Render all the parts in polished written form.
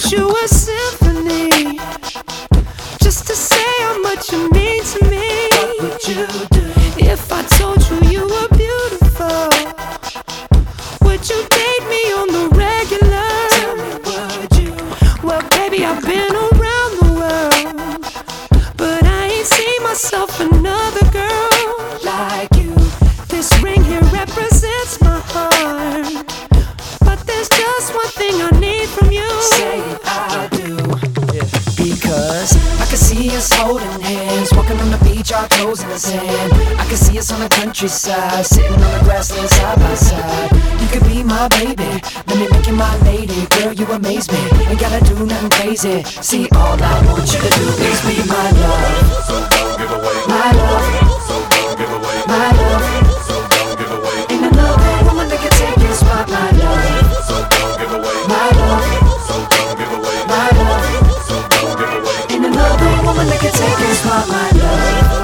wrote you a symphony just to say how much you mean to me. What would you do if I told you you were beautiful? Would you date me on the regular? Tell me, would you? Well, baby, I've been around the world, but I ain't seen myself another girl like you? This ring here represents my heart, but there's just one thing I need from you. Say I do. Because I can see us holding hands, walking on the beach, our toes in the sand. I can see us on the countryside, sitting on the grassland side by side. You could be my baby, let me make you my lady. Girl, you amaze me, ain't gotta do nothing crazy. See, all I want you to do is be my love. So don't give away my love. So don't give away my love. So don't give away Ain't another woman that can take your spot, my love. So don't give away My love. So don't give away My love. So don't give away Ain't another woman that can take your spot, my love.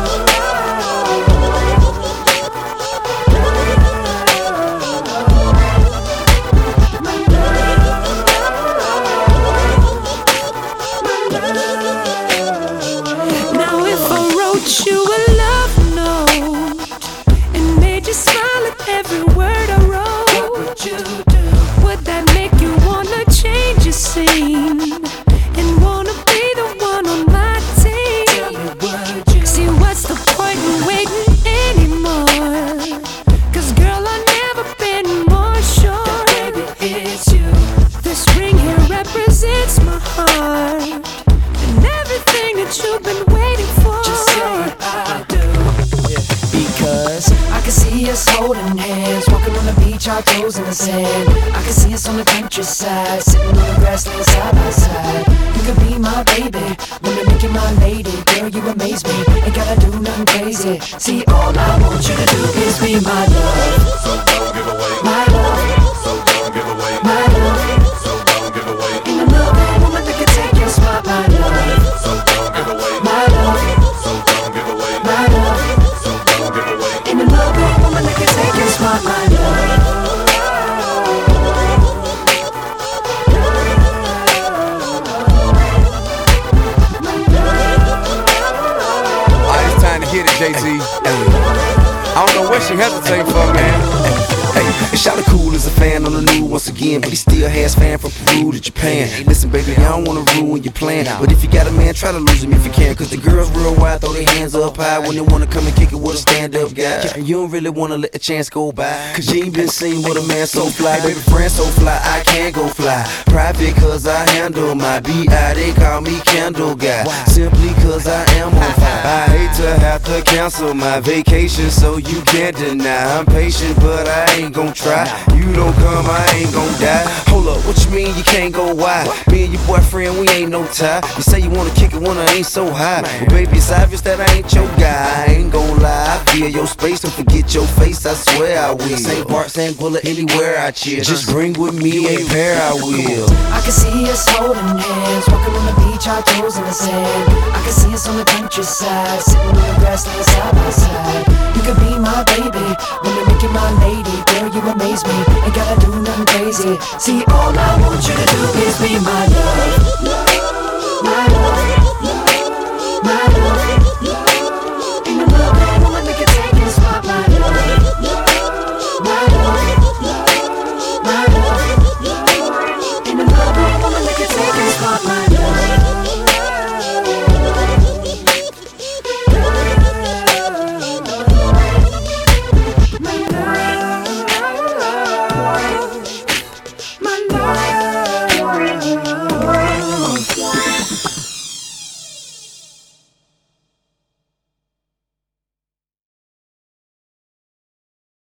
Now if I wrote you a love note and made you smile at every word I wrote, What would you do? would that make you wanna change your scene and wanna be the one on my Tell team? me, would you? See, what's the point in waiting anymore? 'Cause girl, I've never been more sure. Baby, it's you. This ring here represents my heart and everything that you've been waiting for. Just say I do. Because I can see us holding hands, walking on the beach, our toes in the sand. I can see us on the countryside, sitting on the grassland side by side. You could be my baby, let me make you my lady. Girl, you amaze me, ain't gotta do nothing crazy. See, all I want you to do is be my love. So don't give away My love. So don't give away My love. So don't give away Ain't another woman that can take your spot, my love. So don't give away My love. So don't give away My love. So don't give away Ain't another woman that can take your spot, my love. Alright, it's time to hit it, Jay-Z. I don't know what she hesitating for, man. Hey, Shawty cool as a fan on the news once again, but he still has fan from Peru to Japan. Listen, baby, I don't wanna ruin your plan, but if you got a man, try to lose him if you can. 'Cause the girls real wide, throw their hands up high when they wanna come and kick it with a stand-up guy. And you don't really wanna let the chance go by, 'cause you ain't been seen with a man so fly. Baby, friend so fly, I can't go fly. Private 'cause I handle my B.I. They call me Candle Guy, simply 'cause I am on fire. I hate to have to cancel my vacation, so you can't deny. I'm patient, but I ain't gon' try. You don't come, I ain't gon' die. Hold up, what you mean you can't go wide? Me and your boyfriend, we ain't no tie. You say you wanna kick it when I ain't so high. Well, baby, it's obvious that I ain't your guy. I ain't gon' lie, I feel your space. Don't forget your face, I swear I will. St. Bart, St. Bullet, anywhere I chill. Just bring with me a pair, I will. I can see us holding hands, walking on the beach, our toes in the sand. I can see us on the countryside, sitting on the grassland side by side. You could be my baby, let me make you my lady. Girl, you amaze me, ain't gotta do nothing crazy. See, all I want you to do is be my love.